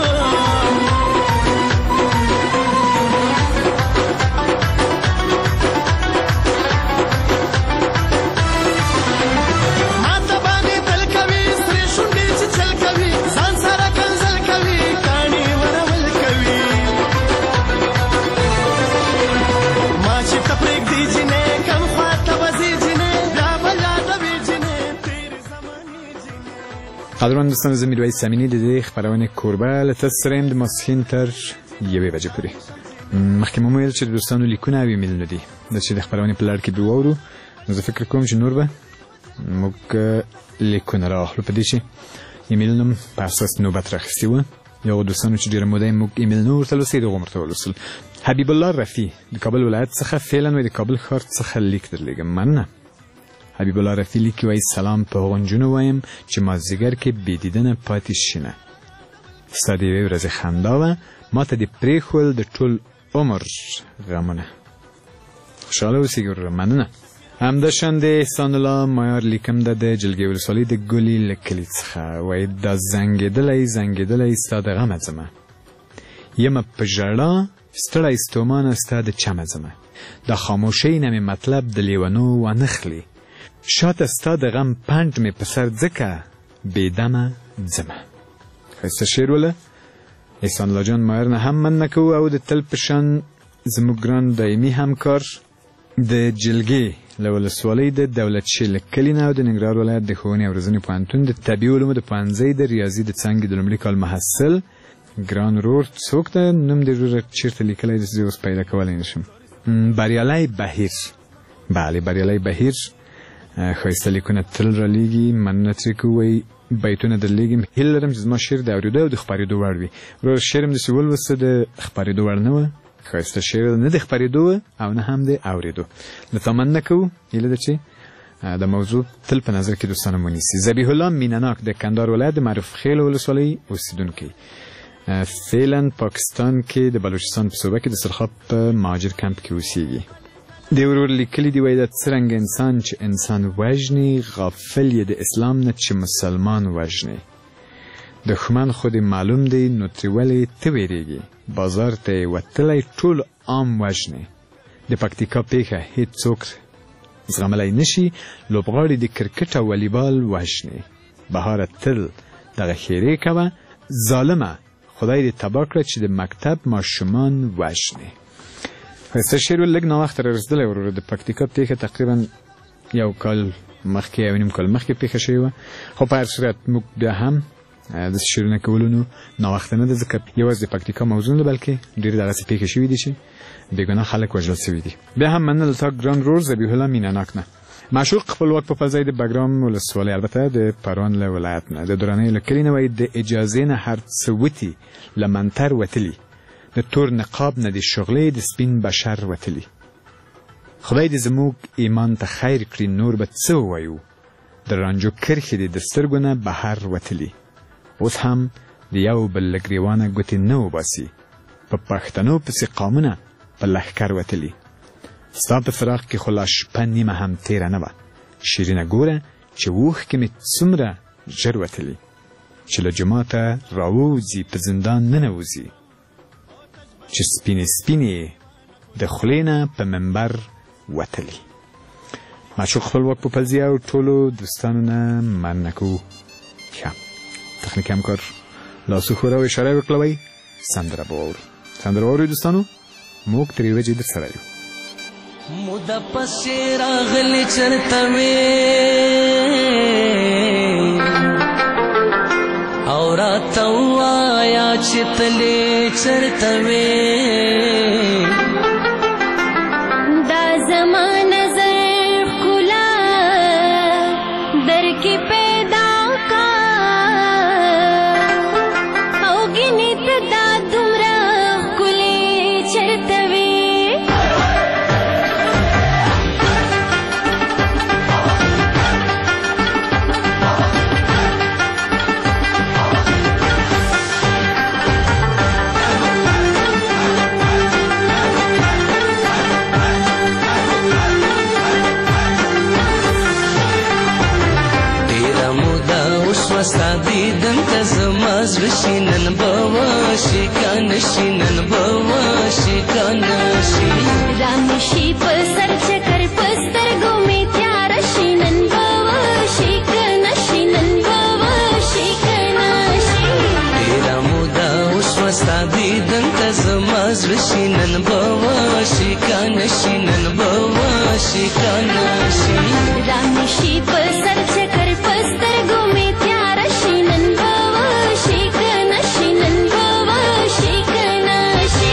قدرمن دوستان زه میرویس امینی د دې خپرونې کوربه له تاسو سره یم د ماسپښین تر یوې بجې پورې. مخکې مو ویل چې د دوستانو لیکونه او ایمیلونه دي د چې د خپرونې په لړ کې به واورو، نو زه فکر کوم چې نور به موږ لیکونه رااخلو په دې چې ایمیلونه هم په اساس نوبت راخیستي وه. یو دوستانو چې ډېره موده یې موږ ایمیلونه ورته لوستي دغو ورته ولوستل. حبیب الله رفیع د کابل ولایت څخه فعلا وایي د کابل ښار څخه لیک درلېږم. مننه. حبیب الله رفیع لیکي وایي سلام په هغو نجونو وایم چې مازدیګر کې بې دیدنه پاتې شینه. ستا د یوې ورځې خندا وه ما ته دې پرېښول د ټول عمر غمونه. خوشحاله اوسېږي وروره. مننه. همداشان د احسان الله مایار لیکم ده د جلګې ولسوالۍ د ګلي له کلي څخه وایي دا زنګېدلی زنګېدلی ستا د غمه ځمه یمه په ژړا ستړی ستومانه ستا د چمه ځمه د خاموشۍ نه مې مطلب د لیونو وانخلي شاته ستا د غم پنډ مې په سر ځکه بېدمه ځمه. ښایسته شعر وله احسان الله جان مایار نه هم مننه کوو او د تل په شان زموږ ګران دایمي همکار د جلګې له ولسوالۍ د دولت شاه له کلي نه او د ننګرهار ولایت د ښوونې او روزنې پوهنتون د طبي علومو د پوهنځۍ د ریاضي د څانګې د لومړي کال محصل ګران ورور څوک ده نوم د وروره چېرته لیکلی دی چې زه اوس پیدا کولی نه شم. بریالی بهیر. بله بریالی بهیر ښایسته لیکونه تل رالیږي. مننه ترې کوو. وایي بیتونه درلیږم هیله لرم چې زما شعر د اورېدو او د خپرېدو وړ وي. وروره شعر م داسې ولوسته د خپرېدو وړ نه وه. ښایسته شعر نه د خپرېدو او نه هم د اورېدو. له تا مننه کوو. هیله ده چې د موضوع تل په نظر کې دوستانو ونیسي. ذبیح الله مینهناک د کندهار ولایت د معروف خیل ولسوالۍ اوسېدونکی فعلا پاکستان کې د بلوچستان په صوبه کې د سرخاب په مهاجر کمپ کې اوسېږي. د ورور لیکلي دي وایي دا څرنګه انسان چې انسان وژني غافل یې د اسلام نه چې مسلمان وژني. دښمن خو دې معلوم دی نو ترې ولې ته ویرېږي بازار ته یې وتلی ټول عام وژني. د پکتیکا پیښه هېڅوک زغملی نشي لوبغاړي د کرکټ او والیبال وژني. بهاره تل دغه ښېرې کوه ظالمه خدای دې تباه کړه چې د مکتب ماشومان وژني. ښایسته شعر لږ ناوخته رارسېدلی وروره. د پکتیکا پیښه تقریبا یو کال مخکې یو نیم کال مخکې پیښه شوې وه، خو په هر صورت موږ بیا هم داسې شعرونه کولو نو ناوخته نه ده ځکه یوازې د پکتیکا موضوع نه بلکې ډېرې دغسې پیښې شوي دي چې بېګناه خلک وژل سوي دي. بیا هم مننه له تا ګران رور ذبیح الله مینهناک نه. معشوق خپلواک پوپلځی د بګرام ولسوالۍ البته د پروان له ولایت نه د درانۍ له کلي نه وایي د اجازې نه هر څه وتي له منتر وتلي د تور نقاب نه د شغلې د سپین بشر وتلي. خدای دې زموږ ایمان ته خیر کړي نور به څه ووایو د رانجو کرښې دې د سترګو نه بهر وتلي. اوس هم د یو بل له ګریوانه ګوتې نه وباسي په پښتنو پسې قامونه په لښکر وتلي. ستا په فراق کې خو لا شپه نیمه هم تېره نه وه شیرینه ګوره چې اوښکې مې څومره ژر وتلي چې له جوماته راووځي په زندان ننوځي چې سپینې سپینې د خولې نه په منبر وتلي. معشوق خپلواک پوپلځي او ټولو دوستانو نه مننه کوو. ښه تخنیکي همکار لاسو ښوره او اشاره وکړه وایي سندره به واورو. سندره واورئ دوستانو. موږ تر یوې بجې درسره یو. موده پسې راغلې چرته وې او راته ووایه چې تلې چرته وې دا زما نظر ښکلا در کې پیدا کا او ګینې ته دا دومره ښکلې چرته وې وستا دیدن ته زما زړه شي نن به وشي که نشي نن به وشي که نشي رانشي په سر چکر په سترګو مې تیاره شي نن به وشي که نشي نن به وشي که نشي ډېره موده وشوه ستا دیدن ته زما زړه شي نن به وشي که نشي نن به وشي که نشي رانشي په سر چکر په سترګو مې تیاره شي نن به وشي که نشي نن به وشي که نشي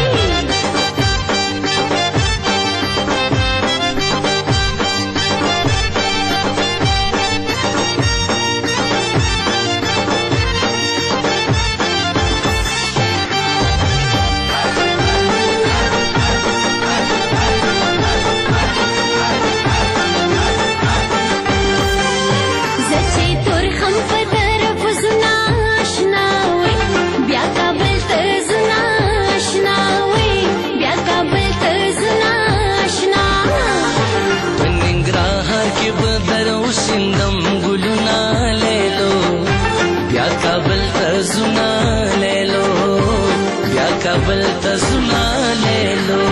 کابل ته زما لیلو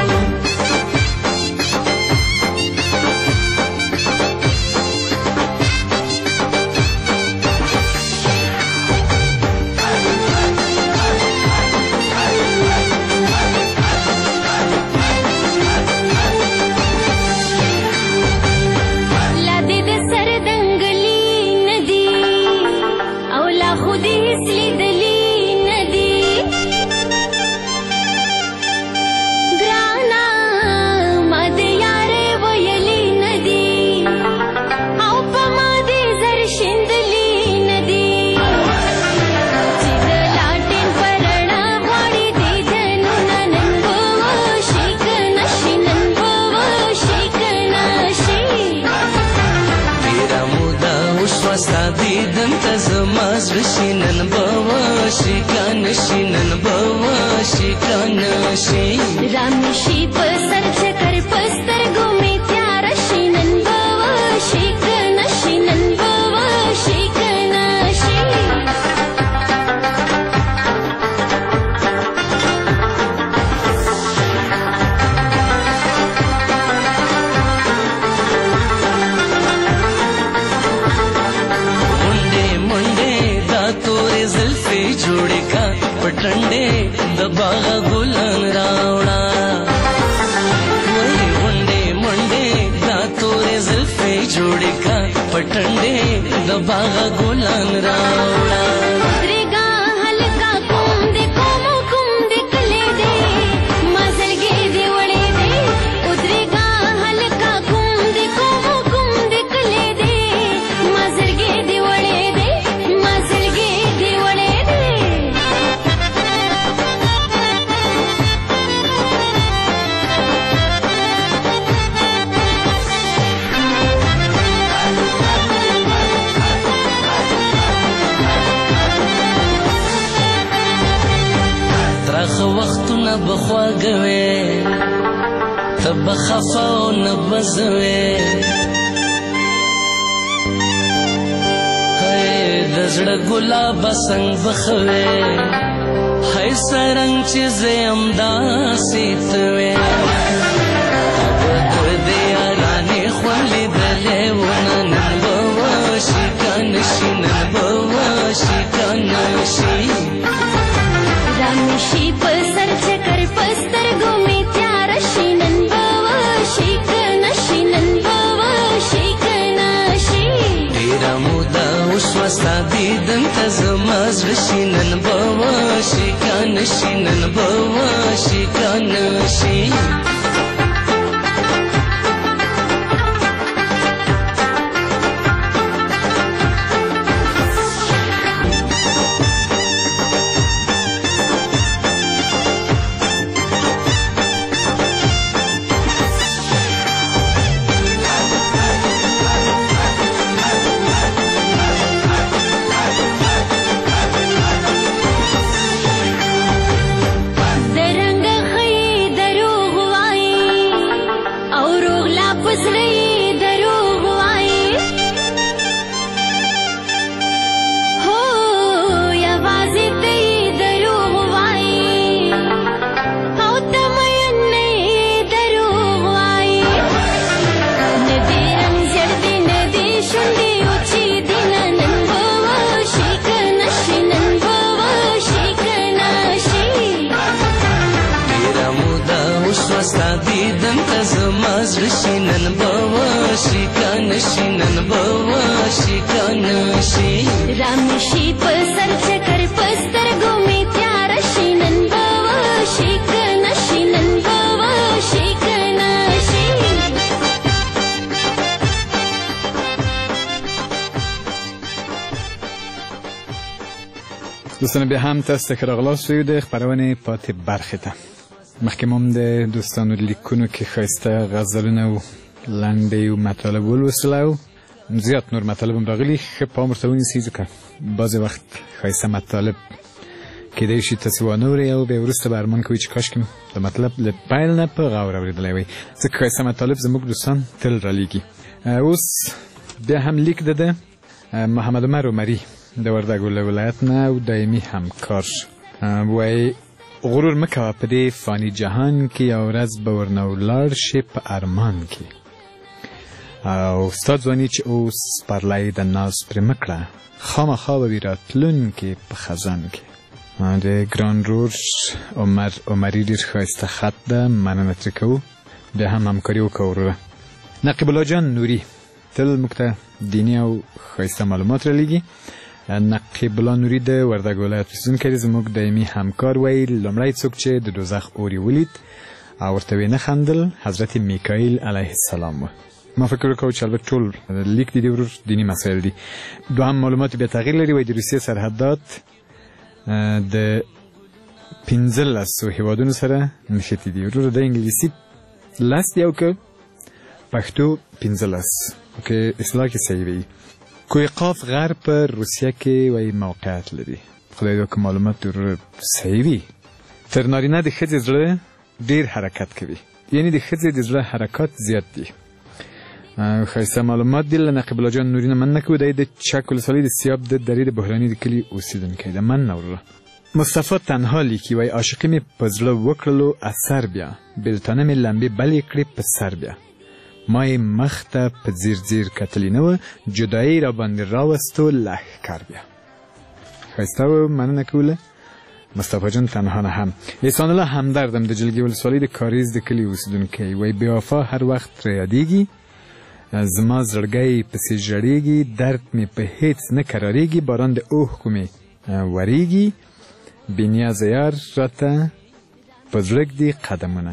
دیدن ته زما زړه شي نن به وشي که نشي نن به وشي که نشي رانشي په سر چکر په سترګو مې تیاره شي نن به وشي که نشي نن به وشي که نشي جوړې کا پټنډې د باغ ګلان راوړه وای منډې منډې دا تورې زلفې جوړې کا پټنډې د باغ ګلان راوړه وختونه بخواږه وې ته به خفه او نه به زه وې هی د زړه ګلابه څنګ به ښه وې هی څرنګ چې زه یم داسې ته وې ته به د یارانې خوند لیدلی ونه نن به وشي که نشي نن به وشي که نشي رانشي په سر چکر په سترګو مې تیاره شي نن به وشي که نشي نن به وشي که نشي ډېره موده وشوه ستا دیدن ته زما زړه شي نن به وشي که نشي نن به وشي که نشي درنګ خې دروغ وای ستا دیدن ته زما زړه شي نن به وشي که نشي نن به وشي که نشي رامشي په سر چکر په سترګو مې تیاره شي نن به وشي که نشي نن به وشي که نشي دوستان بیا هم تاسو ته ښه راغلاست یو د خپرونې پاتې برخې ته. مخکې مو هم د دوستانو لیکونو کې ښایسته غزلونه او لنډې او مطالب ولوستله او زیات نور مطالب هم راغلي. ښه پام ورته ونیسئ ځکه بعضې وخت ښایسته مطالب کیدای شي تاسې وانه اورئ او بیا وروسته به ارمان کوئ چې کاشکې د مطلب له پیل نه په غور اورېدلی وئ ځکه ښایسته مطالب زموږ دوستان تل رالیږي. اوس بیا هم لیک ده د محمد عمر عمري د وردګو له ولایت نه او دایمي همکار وایي غرور مه کوه په دې فاني جهان کې یو ورځ به ورنه ولاړ شي په ارمان کې او ستا ځواني چې اوس سپرلی د ناز پرې مه کړه خامخا به وي راتلونکې په خزان کې. د ګران رور عمر عمري ډېر ښایسته خط ده مننه ترې کوو بیا هم همکاري وکړه وروره. نقیب الله جان نوري تل موږ ته دیني او ښایسته معلومات رالیږي. نقیب الله نوري د وردګ ولایت اوسېدونکی دی زموږ دایمي همکار وایي لومړی څوک چې د دوزخ اور یې ولید او ورته ویې نه خندل حضرت میکایل علیه السلام و. ما فکر وکړو چې البته ټول لیک دی د ورور دیني مسایل دي. دوهم معلومات بیا تغییر لري وایي د روسیې سرحدات د پنځلسو هېوادونو سره نښتي دي. ورور د انګلیسي لس دی او که پښتو پنځلس که اصلاح کې صحیح وي. کوی قاف غر په روسیه کې وایي موقعیت لري. خدای دې وکړي معلومات د ورور صحیح وي. تر نارینه د ښځې زړه ډېر حرکت کوي یعنې د ښځې د زړه حرکات زیات دي. ښایسته معلومات دي. له نقیب الله جان نوري نه مننه کوو. دی د چک ولسوالۍ د سیاب د درې د بحراني د کلي اوسېدونکی دی. مننه وروره. مصطفی تنها لیکي وایي عاشقي مې په زړه وکړلو اثر بیا بېلتانه مې لمبې بلې کړې په سر بیا ما یې مخ ته په ځیر ځیر کتلې نه وه جدایي را باندې راوستو لښکر بیا. ښایسته و مننه کوو له مصطفی جان تنها نه هم. احسان الله همدردم د جلګې ولسوالۍ د کاریز د کلي اوسېدونکی وایي بېوفا هر وخت را یادېږي زما زړګی پسې ژړېږي درد مې په هېڅ نه قرارېږي باران د اوښکو مې ورېږي بېنیازه یار راته په زړه ږدي قدمونه.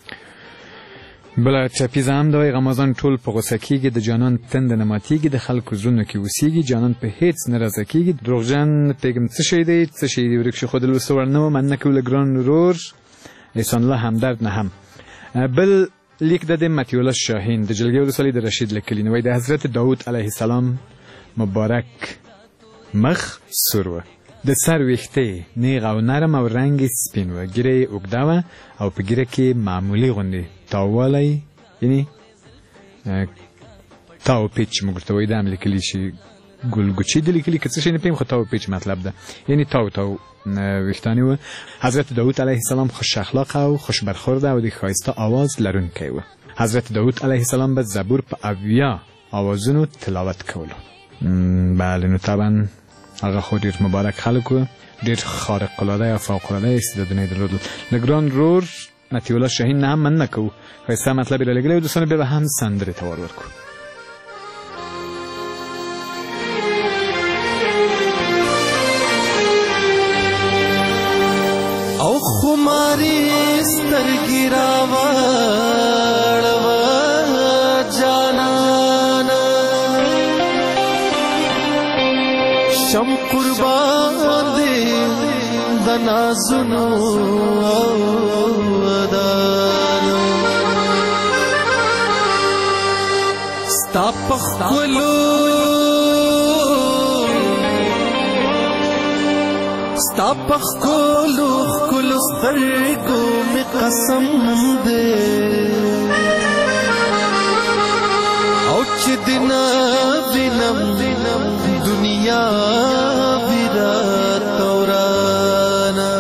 بله ټپیزه هم دا وایي غمازان ټول په غوسه کېږي د جانان تنده نه ماتېږي د خلکو زړونو کې اوسېږي جانان په هېڅ نه رضا کېږي. دروغجن پېږم څه شی دی څه شی دی ورک شي خو د لوستو وړ نه وه. مننه کوو له ګران ورور احسان الله همدرد نه هم. بل لیک ده د مطیع الله شاهین د جلګې ولسوالۍ د رشید له کلي نه وایي د حضرت داود علیه السلام مبارک مخ سور و د سر ویښته نیغ او نرم او رنګ سپین و ږیره یې اوږده وه او په ږیره کې معمولي غوندې تاووالی یعنې تاو پیچ چې موږ ورته وایي دا هم لیکلي شي ګلګوچي د لیکلي که څه شی نه پوهیم خو تاو پیچ مطلب ده یعنې تاو تاو ویښتانې وه. حضرت داود علیه السلام خوش اخلاقه او خوش برخورده او د ښایسته آواز لرونکی و. حضرت داود علیه السلام به زبور په اویا آوازونو تلاوت کولو. بله نو طبعا هغه خو ډېر مبارک خلک وه ډېر خارق‌العاده یا فوق‌العاده استعدادونه یې درلودل. له ګران رور مطیع الله شاهین نه هم مننه کوو. ښایسته مطلب یې رالیږلی و. دوستانو بیا به هم سندرې ته وار ورکړو. او خماري سترګې راواړوه جانانه شم قربان دې د نازونو ودانو ستا په ښکلو ستا په ښکلو ښکلو سترګو مې قسم دی او چې دې نه وینم دنیا وي راته ورانه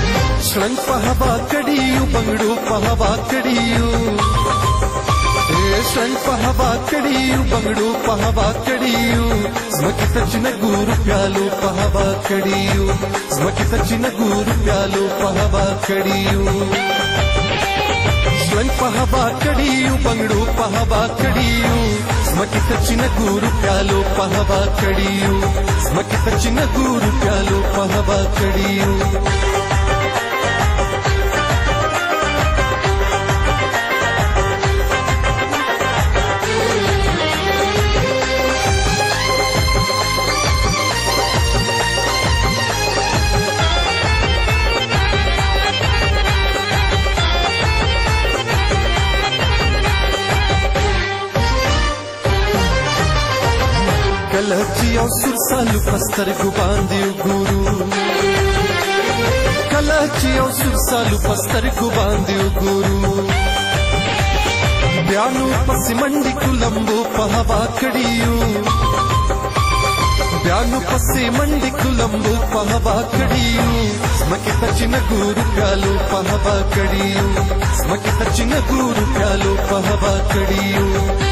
شړنګ په هوا کړي یو بنګړو په هوا کړي یو شرنګ په هوا کړیو بنګړو په هوا کړیو زمکې ته چې نه ګورو پیالو په هوا کړیو زمکې ته چې نه ګورو پیالو په هوا کړیو شرنګ په هوا کړیو بنګړو په هوا کړیو زمکې ته چې نه ګورو پیالو په هوا کړیو زمکې ته چې نه ګورو پیالو په هوا کړیو کله چې یو سور سالو په سترګو باندې وګورو کله چې یو سور سالو په سترګو باندې وګورو بیا نو پسې منډې کړو لمبو په هوا کړیو بیا نو پسې منډې کړو لمبو په هوا کړیو زمکې ته چې نه ګورو پیالو په هوا کړیو زمکې ته چې نه ګورو پیالو په هوا کړیو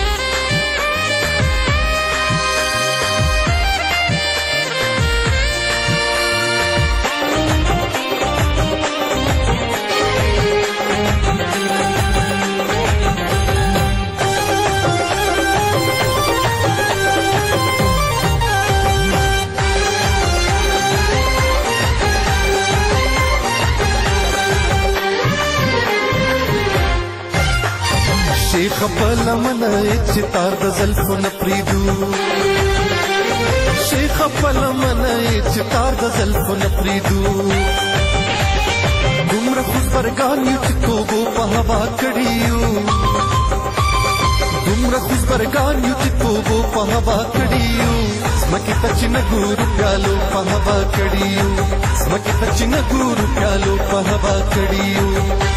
شیخ په لمنه چې تار د زلفو نه پریږدو شیخ په لمنه چې تار د زلفو نه پریږدو دومره خوشبرګان یو چې توبو په هوا کړیو دومره خوشبرګان یو چې توبو په هوا کړیو زمکې ته چې نه ګورو پیالو په هوا کړیو زمکې ته چې نه ګورو پیالو په هوا کړیو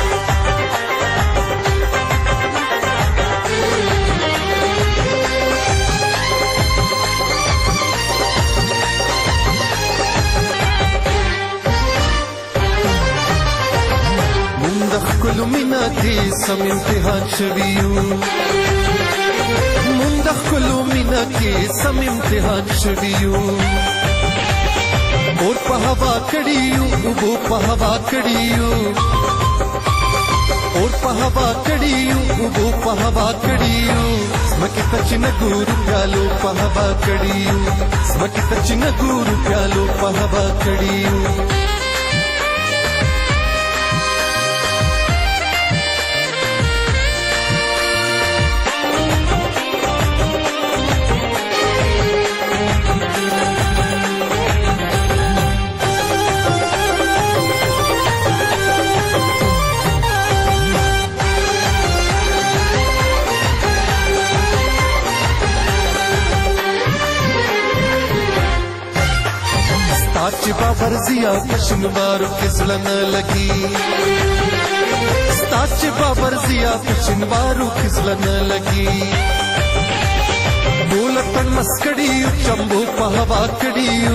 د ښکلو مینه کې سم امتحان شویو مونږ د ښکلو مینه کې سم امتحان شویو اور په هوا کړیو اوبو په هوا کړیو اور په هوا کړیو اوبو په هوا کړیو زمکې ته چې نه ګورو پیالو په هوا کړیو زمکې ته چې نه ګورو پیالو په هوا کړیو چې بابر زیا پشنوارو کې زړه نه لګي ستا چې بابر زیا پشنوارو کې زړه نه لګي دولتن مسکړیو چمبو په هوا کړیو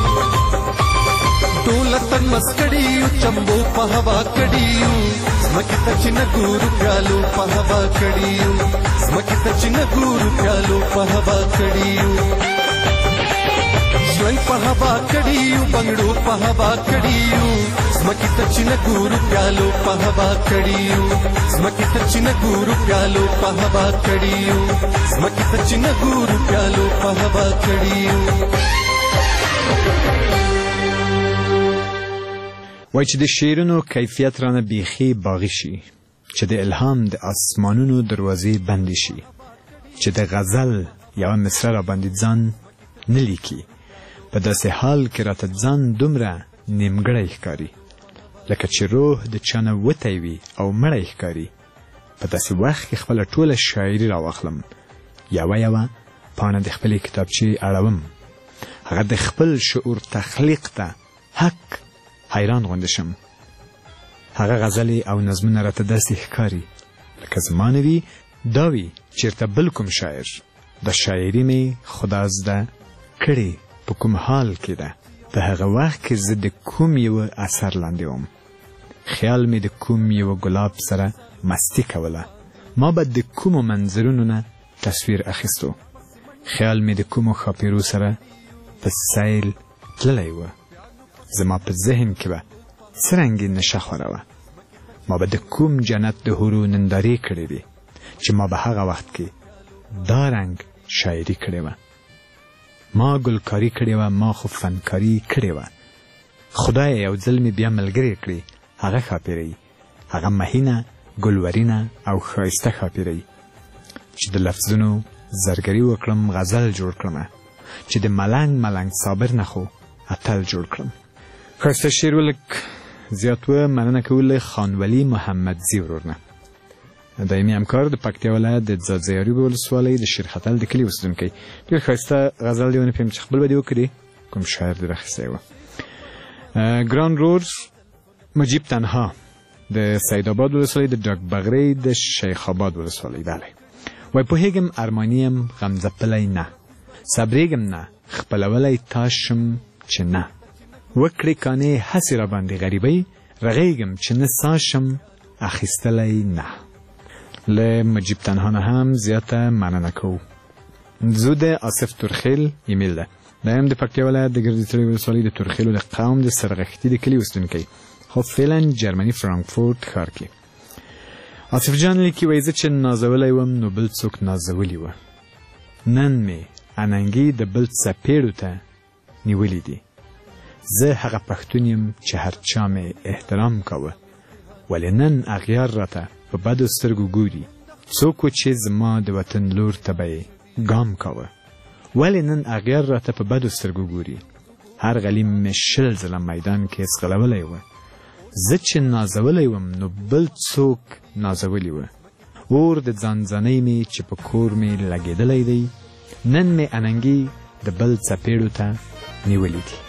دولتن مسکړیو چمبو په هوا کړیو زمکې ته چې نه ګورو پیالو په هوا کړیو زمکې ته چې نه ګورو پیالو په هوا کړیو شرنګ په هوا کړیو بنګړو په هوا کړیو زمکې ته چې نه ګورو پیالو په هوا کړیو زمکې ته چې نه ګورو پیالو په هوا کړیو زمکې ته چې نه ګورو پیالو په هوا کړیو وای چې د شعرونو کیفیت رانه بیخي باغی شي چې د الهام د آسمانونو دروازې بندې شي چې د غزل یوه مصره را باندې ځان نه لیکي په داسې حال کې راته ځان دومره نیمګړی ښکاري لکه چې روح د چا نه وتی وي او مړی ښکاري په داسې وخت کې خپله ټوله شاعري راواخلم یوه یوه پاڼه د خپلې کتابچې اړوم هغه د خپل شعور تخلیق ته حق حیران غونډه شم هغه غزلې او نظمونه راته داسې ښکاري لکه زما نه وي دا وي چېرته بل کوم شاعر د شاعري مې خدا زده کړې په کوم حال کې ده په هغه وخت کې زه د کوم یوه اثر لاندې وم خیال مې د کوم یوه ګلاب سره مستی کوله ما به د کومو منظرونو نه تصویر اخیستو. خیال مې د کومو ښاپیرو سره په سیل تللی و. زما په ذهن کې به څه رنګې نشه خوره وه. ما به د کوم جنت د حورو نندارې کړې وې چې ما به هغه وخت کې دا رنګ شاعري کړې وه. ما ګلکاري کړې وه، ما خو فنکاري کړې وه. خدای یو ځل مې بیا ملګری کړې هغه ښاپیرۍ، هغه مهینه، ګلورینه او ښایسته ښاپیرۍ چې د لفظونو زرګري وکړم، غزل جوړ کړم، چې د ملنګ ملنګ صابر نه خو اتل جوړ کړم. ښایسته شعر ولک زیات و. مننه کول خانولی محمدزي ورور نه، دایمي همکار د پکتیا ولایت د ځاځیاري ولسوالۍ د شیرخطل د کلي اوسیدونکی. ډېر ښایسته غزل دی ونه پوهېږم چې خپل به دې وکړي، کوم شاعر دې راخیستی و. ګران رور مجیب تنها د سید آباد ولسوالۍ د ډاک بغرۍ د شیخ آباد ولسوالۍ. بله وای پوهېږم ارمانیم غمځپلی نه، صبرېږم نه خپلولی تاشم چې نه، وکړې کانې هسې را باندې غریبۍ، رغېږم چې نه ساشم اخیستلی نه. له مجیب تنها نه هم زیاته مننه کوو. زو د آصف تورخیل ایمیل ده، دا هم د پکتیا ولایت د ګردیتړۍ ولسوالۍ د تورخیلو د قوم د سرغښتي د کلي اوسیدونکی، خو فعلا جرمني فرانکفورت ښار کې. آصف جان لیکي وایي زه چې نازولی وم نو بل څوک نازولی وه. نن مې اننګي د بل څپېړو ته نیولي دي. زه هغه پښتون یم چې هر چا مې احترام کاوه، ولې نن اغیار راته په بدو سترګو ګوري. څوک و چې زما د وطن لور ته به یې ګام کاوه، ولې نن اغیار راته په بدو سترګو ګوري. هر غلیم مې شل ځله میدان کې ځغلولی وه. زه چې نازولی وم نو بل څوک نازولی وه. اور د ځانځانۍ مې چې په کور مې لګېدلی دی، نن مې اننګي د بل څپېړو ته نیولی دي.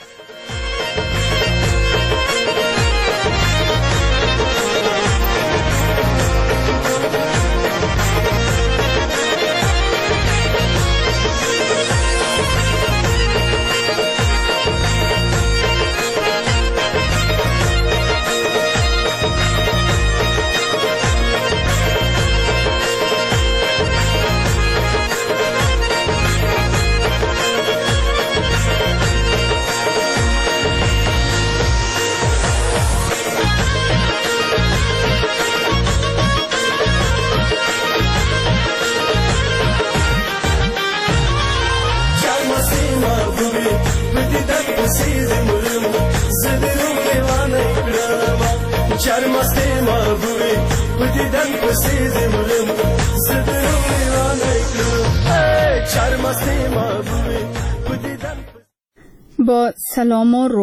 با سلام و